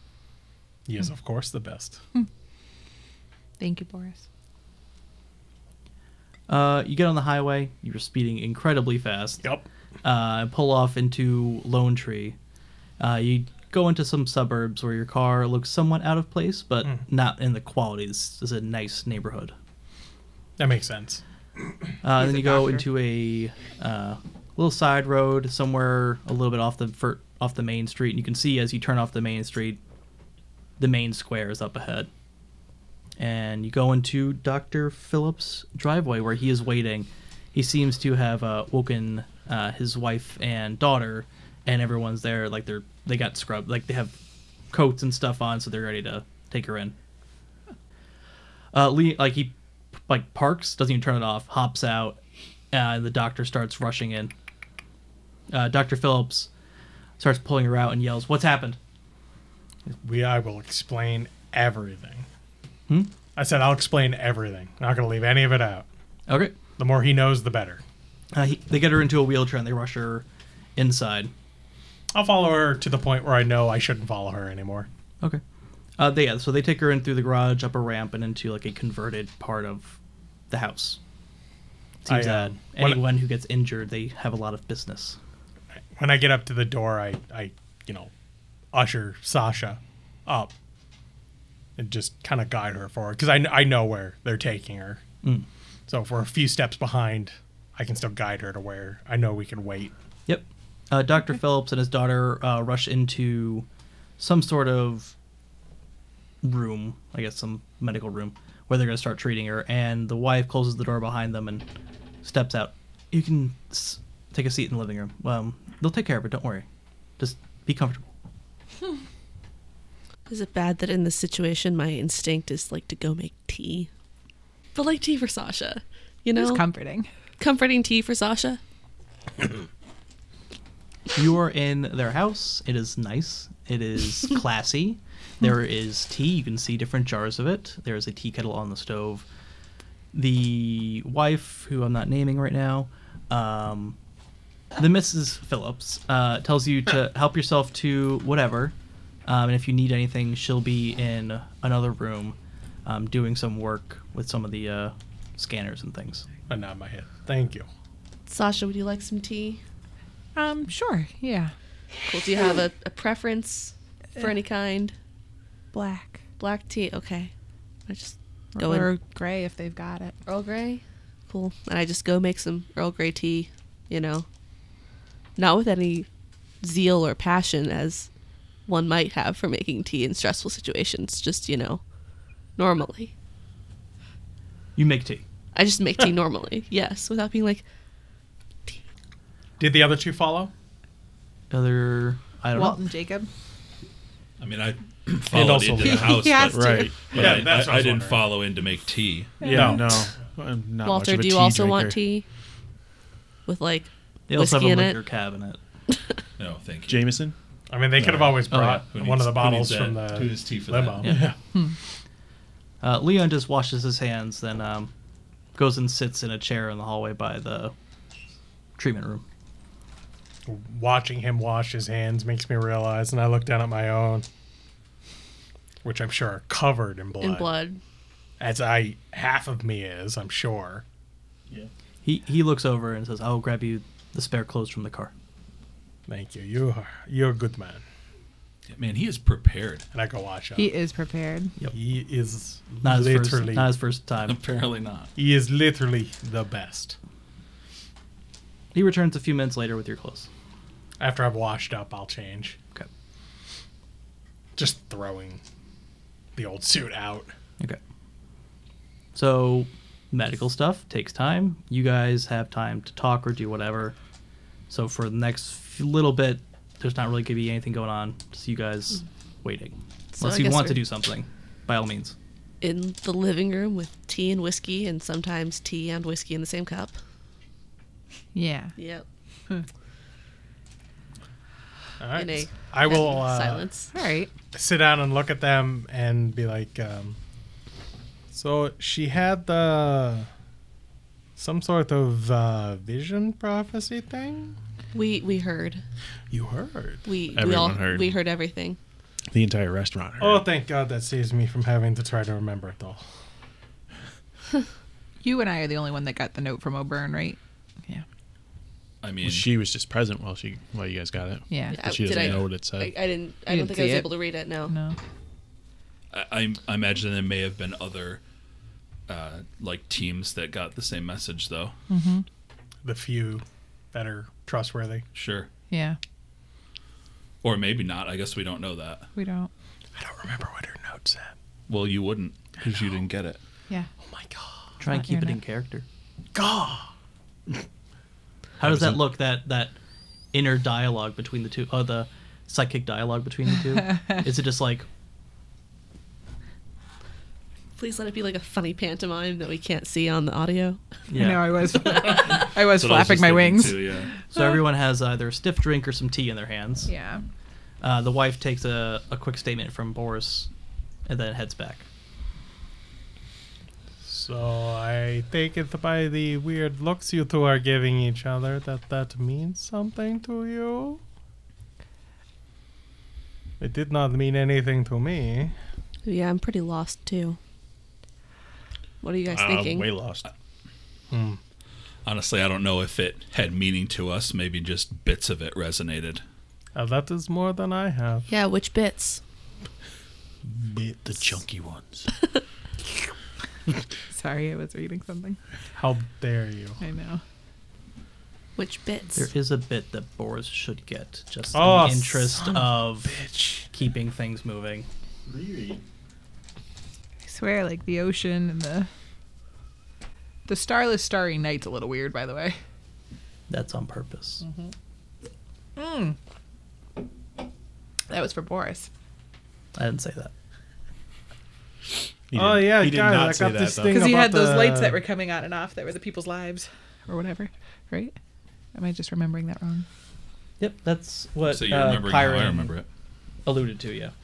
He is, of course, the best. Thank you, Boris. You get on the highway. You're speeding incredibly fast. Yep. Pull off into Lone Tree. You go into some suburbs where your car looks somewhat out of place, but not in the quality. This is a nice neighborhood. That makes sense. Then a you go doctor. into a little side road somewhere a little bit off the main street, and you can see as you turn off the main street, the main square is up ahead. And you go into Dr. Phillips' driveway where he is waiting. He seems to have woken his wife and daughter, and everyone's there. Like they got scrubbed, like they have coats and stuff on, so they're ready to take her in. Lee, like he parks, doesn't even turn it off, hops out, and the doctor starts rushing in. Dr. Phillips starts pulling her out and yells, "What's happened?" I will explain everything. Hmm? I said I'll explain everything. Not going to leave any of it out. Okay. The more he knows, the better. They get her into a wheelchair and they rush her inside. I'll follow her to the point where I know I shouldn't follow her anymore. Okay. So they take her in through the garage, up a ramp, and into like a converted part of the house. Seems that when- anyone who gets injured, they have a lot of business. When I get up to the door, I usher Sasha up and just kind of guide her forward because I know where they're taking her. Mm. So if we're a few steps behind, I can still guide her to where I know we can wait. Yep. Dr. Phillips and his daughter rush into some sort of room, I guess some medical room, where they're going to start treating her. And the wife closes the door behind them and steps out. You can take a seat in the living room. They'll take care of it. Don't worry. Just be comfortable. Is it bad that in this situation my instinct is like to go make tea? But like tea for Sasha, you know? It's comforting. Comforting tea for Sasha. You are in their house. It is nice. It is classy. There is tea. You can see different jars of it. There is a tea kettle on the stove. The wife, who I'm not naming right now, the Mrs. Phillips, tells you to help yourself to whatever. And if you need anything, she'll be in another room doing some work with some of the scanners and things. I nod my head. Thank you. Sasha, would you like some tea? Sure, yeah. Cool. Do you have a preference for any kind? Black. Black tea? Okay. I just go in. Or gray if they've got it. Earl Grey? Cool. And I just go make some Earl Grey tea, you know. Not with any zeal or passion as one might have for making tea in stressful situations. Just, you know, normally. You make tea. I just make tea normally, yes, without being like, Did the other two follow? I don't Walt know. and Jacob. I mean, I followed also into Leo. the house, He has but, to. Right. but Yeah, I that's what I was didn't wondering. follow in to make tea. Yeah. No. I'm not much Walter, of a do you tea also drinker. want tea? With like, They also whiskey have in a it? liquor cabinet. No, thank you. Jameson? I mean, they could have always Oh, yeah. brought Who one needs- of the who needs bottles from that? the Who needs tea for limo. that? Yeah. Leon just washes his hands, then goes and sits in a chair in the hallway by the treatment room. Watching him wash his hands makes me realize, and I look down at my own, which I'm sure are covered in blood. in blood. As half of me is, I'm sure. He looks over and says, "I'll grab you the spare clothes from the car." Thank you. You're a good man. Man, he is prepared. And I go watch out. He is prepared. Yep. He is Not his literally. first time. Apparently not. He is literally the best. He returns a few minutes later with your clothes. After I've washed up, I'll change. Okay. Just throwing the old suit out. Okay. So, medical stuff takes time. You guys have time to talk or do whatever. So for the next little bit, there's not really going to be anything going on. Just you guys waiting. So Unless I you guess want to we're- do something, by all means. In the living room with tea and whiskey, and sometimes tea and whiskey in the same cup. Yeah. Yep. All right. In a I will silence. All right. sit down and look at them and be like, so she had some sort of vision prophecy thing? We heard. You heard. We Everyone all heard. we heard everything. The entire restaurant heard. Oh, thank God that saves me from having to try to remember it all. You and I are the only one that got the note from O'Byrne, right? Yeah. I mean, Well, she was just present while you guys got it. Yeah. Yeah. But she Did doesn't I- know what it said. I didn't. I You don't didn't think I was see it? able to read it. No. No. I imagine there may have been other like teams that got the same message, though. Mm-hmm. The few that are trustworthy. Sure. Yeah. Or maybe not. I guess we don't know that. We don't. I don't remember what her note said. Well, you wouldn't because you didn't get it. Yeah. Oh my God. Try and Not keep it your in note. character. God. How does that wasn't- look? That inner dialogue between the two? Oh, the psychic dialogue between the two? Is it just like, Please let it be like a funny pantomime that we can't see on the audio. I know I was I was That's what I was flapping just my thinking, wings. too, yeah. so everyone has either a stiff drink or some tea in their hands. Yeah. The wife takes a quick statement from Boris and then heads back. So I take it by the weird looks you two are giving each other that means something to you? It did not mean anything to me. Yeah, I'm pretty lost too. What are you guys thinking? Way lost. Honestly, I don't know if it had meaning to us. Maybe just bits of it resonated. That is more than I have. Yeah, which bits? Bit the chunky ones. Sorry, I was reading something. How dare you? I know. Which bits? There is a bit that Boris should get, just Oh, in the interest son of Bitch. keeping things moving. I swear, like the ocean and the starless starry night's a little weird, by the way. That's on purpose. That was for Boris. I didn't say that. He Oh did- yeah, he did guys, not I say got that, this though. thing Because you had about those the- lights that were coming on and off that were the people's lives or whatever, right? Am I just remembering that wrong? Yep, that's what So you're remembering how I Kyron remember it. alluded to, yeah.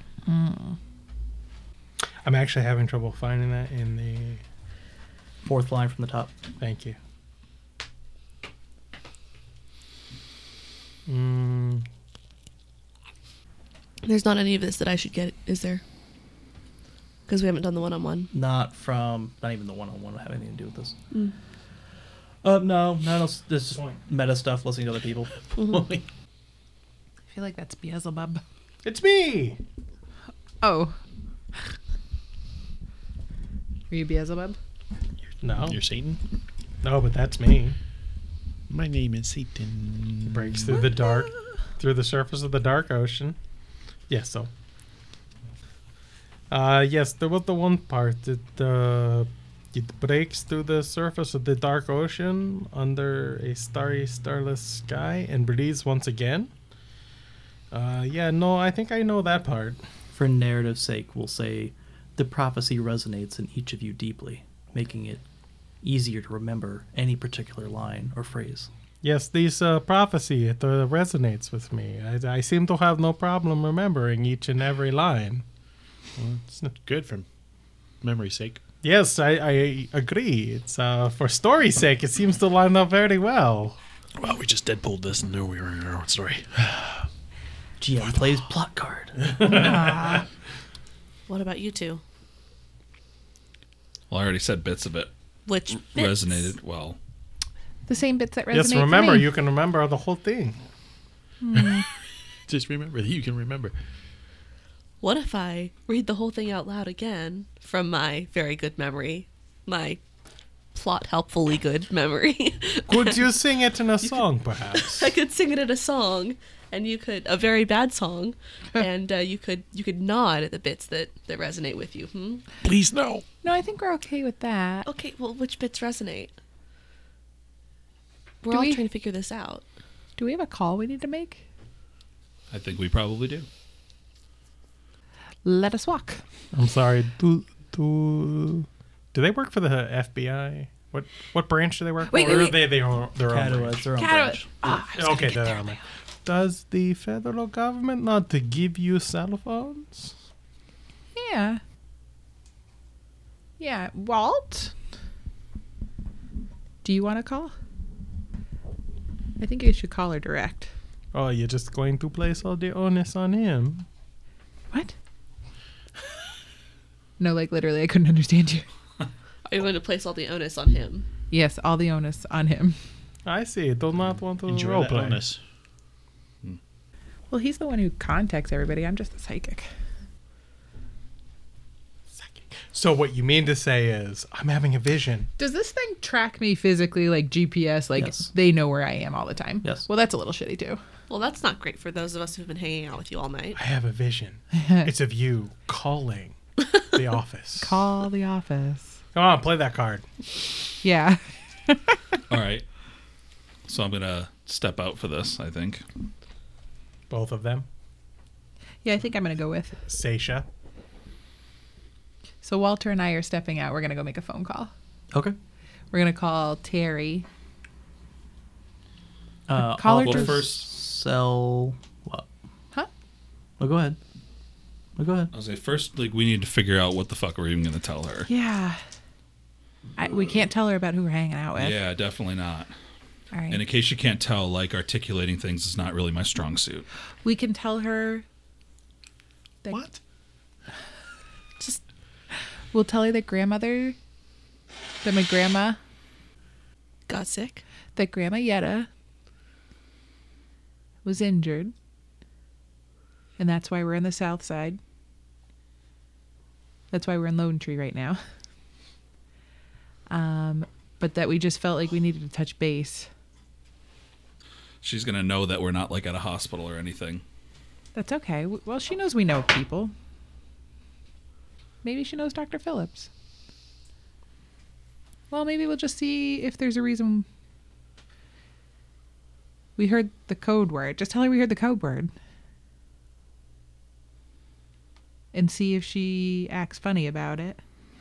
I'm actually having trouble finding that in the. Fourth line from the top. Thank you. There's not any of this that I should get, is there? Because we haven't done the one-on-one. Not even the one-on-one have anything to do with this. Mm. No, this is meta stuff, listening to other people. I feel like that's Beelzebub. It's me. Oh. Are you Beelzebub? No, You're Satan? no, but that's me. My name is Satan. Breaks through the dark, through the surface of the dark ocean. Yes, so. Yes, there was the one part that it breaks through the surface of the dark ocean under a starry, starless sky and breathes once again. Yeah, no, I think I know that part. For narrative's sake, we'll say the prophecy resonates in each of you deeply, making it easier to remember any particular line or phrase. Yes, this prophecy, it resonates with me. I seem to have no problem remembering each and every line. Well, it's not good for memory's sake. Yes, I agree. It's for story's sake, it seems to line up very well. Well, we just Deadpooled this and knew we were in our own story. GM plays plot card. What about you two? Well, I already said bits of it Which bits? resonated well. The same bits that resonate. Yes, remember, you can remember the whole thing. Just remember that you can remember. What if I read the whole thing out loud again from my very good memory? My plot helpfully good memory. Could you sing it in a song, perhaps? I could sing it in a song, and you could a very bad song, and you could nod at the bits that resonate with you. Please, no. No, I think we're okay with that. Okay, well, which bits resonate? We're Do all we- trying to figure this out. Do we have a call we need to make? I think we probably do. Let us walk. I'm sorry. Do they work for the FBI? What branch do they work Wait, for? wait, Or wait. are they their own Cadua, branch? it's their own Cadua- branch. Ah, I was gonna Okay, get they're there on now. it. Does the federal government not to give you cell phones? Yeah. Yeah, Walt? Do you want to call? I think you should call her direct. Oh, you're just going to place all the onus on him? What? No, like literally, I couldn't understand you. Are you going to place all the onus on him? Yes, all the onus on him. I see. Do not want to Enjoy that roleplay. bonus. Well, he's the one who contacts everybody. I'm just a psychic. So what you mean to say is, I'm having a vision. Does this thing track me physically, like GPS? Like Yes. they know where I am all the time? Yes. Well, that's a little shitty too. Well, that's not great for those of us who've been hanging out with you all night. I have a vision. It's of you calling the office. Call the office. Come on, play that card. Yeah. All right. So I'm going to step out for this, I think. Both of them. Yeah, I think I'm going to go with. Seisha. So Walter and I are stepping out. We're going to go make a phone call. Okay. We're going to call Terry. Call Call her well, just- first sell what? Huh? Oh, go ahead. Oh, go ahead. I was like, first, like, we need to figure out what the fuck we're even going to tell her. Yeah. We can't tell her about who we're hanging out with. Yeah, definitely not. All right. And in case you can't tell, like, articulating things is not really my strong suit. We can tell her. That What? We'll tell her that that my grandma, Got sick? that Grandma Yetta was injured. And that's why we're in the south side. That's why we're in Lone Tree right now. But that we just felt like we needed to touch base. She's going to know that we're not, like, at a hospital or anything. That's okay. Well, she knows we know people. Maybe she knows Dr. Phillips. Well, maybe we'll just see if there's a reason. We heard the code word. Just tell her we heard the code word. and see if she acts funny about it.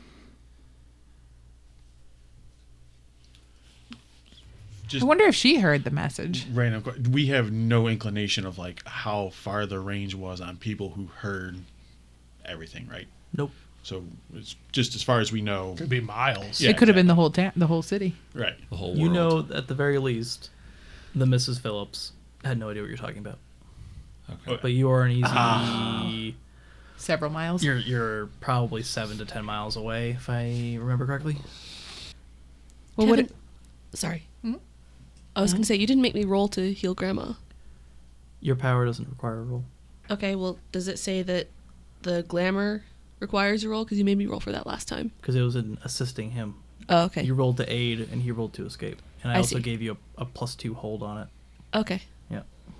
Just I wonder if she heard the message. random. We have no inclination of like how far the range was on people who heard everything, right? Nope. So it's just as far as we know. Could be miles. Yeah, It could have been exactly. the whole city. Right. The whole world. You know, at the very least, the Mrs. Phillips had no idea what you're talking about. Okay. But you are an easy. Several miles. You're probably 7 to 10 miles away, if I remember correctly. Well, what? Kevin- Sorry. I was gonna say you didn't make me roll to heal Grandma. Your power doesn't require a roll. Okay, well, does it say that the glamour requires a roll? Because you made me roll for that last time. Because it was in assisting him. Oh, okay. You rolled to aid, and he rolled to escape. And I I also see. gave you a +2 hold on it. Okay. Yeah.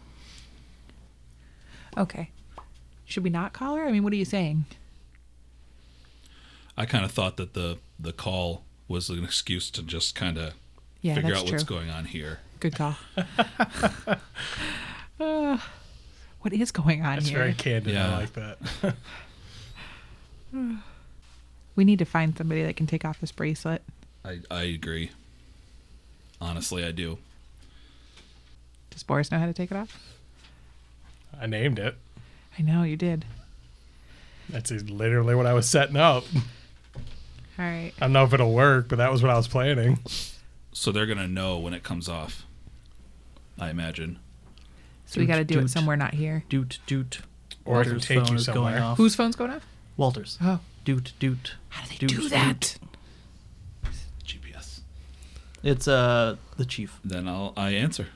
Okay. Should we not call her? I mean, what are you saying? I kind of thought that the call was an excuse to just kind of Yeah, figure that's out true. what's going on here. Good call. What is going on That's here? very candid. Yeah. I like that. We need to find somebody that can take off this bracelet. I agree. Honestly, I do. Does Boris know how to take it off? I named it. I know you did. That's literally what I was setting up. All right. I don't know if it'll work, but that was what I was planning. So they're going to know when it comes off, I imagine. So we got to do it Doot. somewhere not here. Doot, doot. Or I can Walter's take phone you is going somewhere. off. Whose phone's going off? Walter's. Oh. Doot, doot. How do they doot, do that? GPS. It's the chief. Then I answer.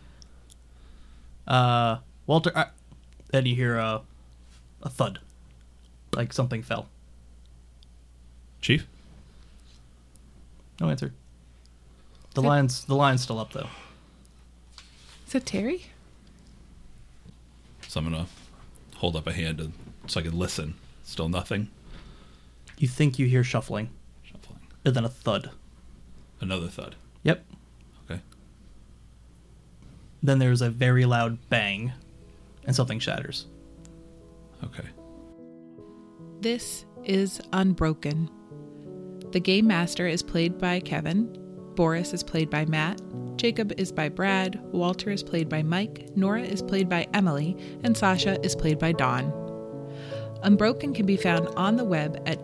Walter. Then you hear a thud, like something fell. Chief? No answer. The line's still up though. Is that Terry? So I'm going to hold up a hand so I can listen. Still nothing. You think you hear shuffling, Shuffling. and then a thud. Another thud. Yep. Okay. Then there's a very loud bang, and something shatters. Okay. This is Unbroken. The Game Master is played by Kevin. Boris is played by Matt. Jacob is by Brad. Walter is played by Mike. Nora is played by Emily. And Sasha is played by Dawn. Unbroken can be found on the web at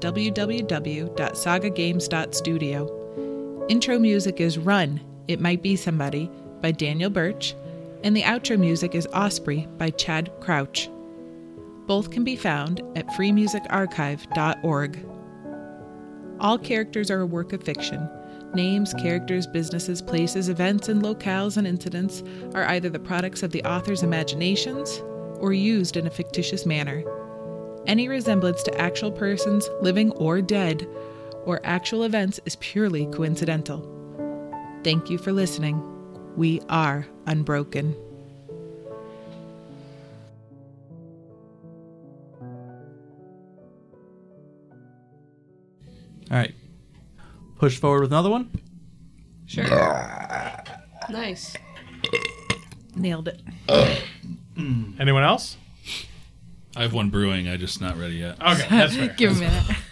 www.sagagames.studio. Intro music is Run, It Might Be Somebody by Daniel Birch, and the outro music is Osprey by Chad Crouch. Both can be found at freemusicarchive.org. All characters are a work of fiction. Names, characters, businesses, places, events, and locales and incidents are either the products of the author's imaginations or used in a fictitious manner. Any resemblance to actual persons, living or dead, or actual events is purely coincidental. Thank you for listening. We are Unbroken. All right. Push forward with another one. Sure. Nice. Nailed it. Anyone else? I have one brewing. I'm just not ready yet. Okay, that's fair. Give a minute.